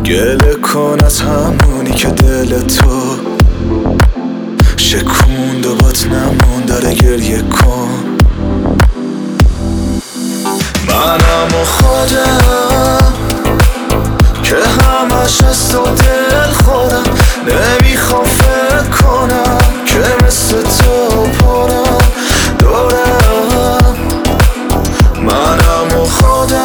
گله کن از همونی که دل تو شکوند و بات نمون، داره گریه کن. منم و خودم که همش از تو دل خودم، نمیخوام فکر کنم که مثل تو پرم دورم. منم و خودم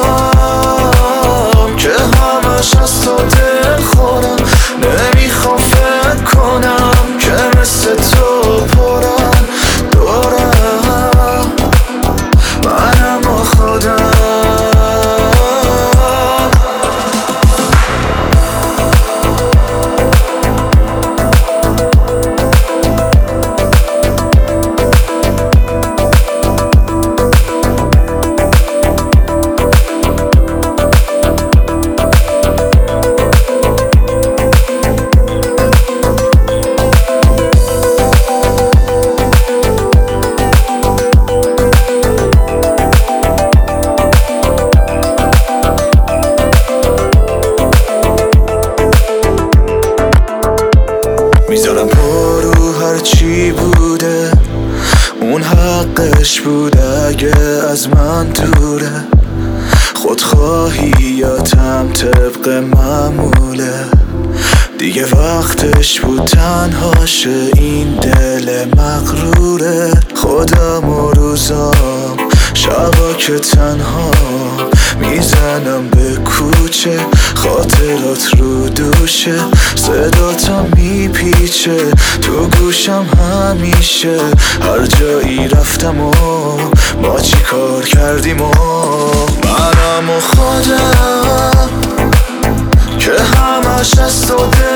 که همش از تو دل خودم، نمیخوام فکر کنم که مثل تو پرم دورم. منم و خودم. میذارم پرو هرچی بوده اون حقش بوده، اگه از من دوره خودخواهیاتم طبق معموله. دیگه وقتش بود تنها شه این دل مغروره. خودم و روزام شبا که تنها میزنم به کوچه، خاطرات رو دوشه، صداتم میپیچه تو گوشم همیشه. هر جایی رفتم و ما چی کار کردیم و منم و خودم که همش از تو